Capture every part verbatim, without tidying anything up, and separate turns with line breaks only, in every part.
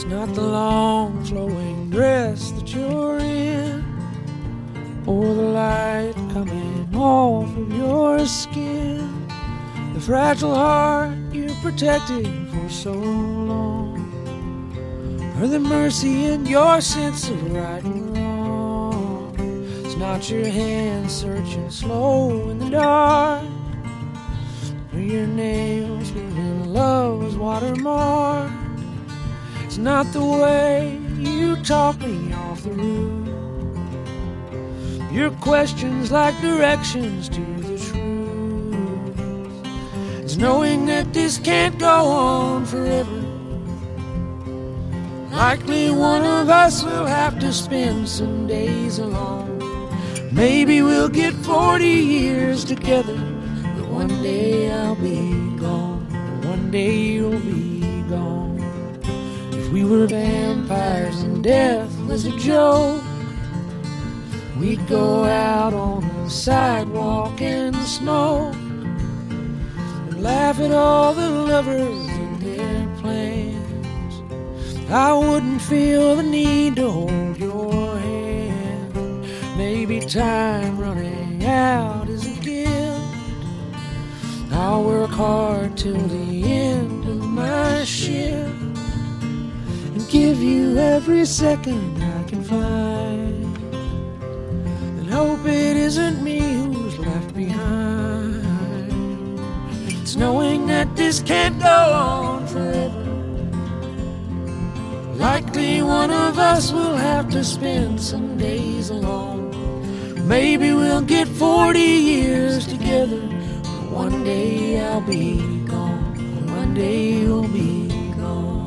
not the long flowing dress that you're in, or the light coming off of your skin, the fragile heart you protected for so long, or the mercy in your sense of right and wrong. It's not your hand searching slow in the dark, or your nails leaving love's watermark. It's not the way you talk me off the roof, your questions like directions to the truth. It's knowing that this can't go on forever. Likely one of us will have to spend some days alone. Maybe we'll get forty years together, but one day I'll be gone, one day you'll be gone. If we were vampires and death was a joke, we'd go out on the sidewalk in the smoke and laugh at all the lovers and their plans. I wouldn't feel the need to hold your hand. Maybe time running out is a gift. I'll work hard till the end of my shift and give you every second I can find, and hope it isn't me who's left behind. It's knowing that this can't go on forever. Likely one of us will have to spend some days alone. Maybe we'll get forty years together, but one day I'll be gone, one day you'll be gone.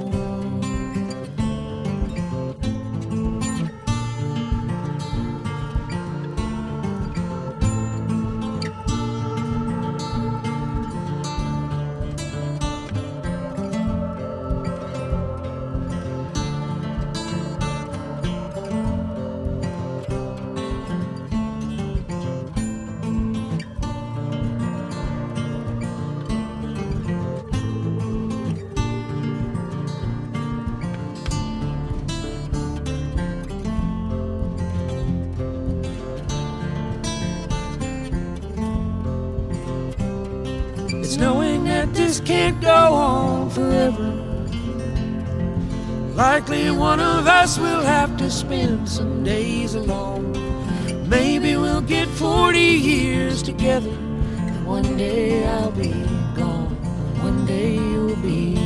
It's knowing that this can't go on forever. Likely one of us will have to spend some days alone. Maybe we'll get forty years together, and one day I'll be gone, one day you'll be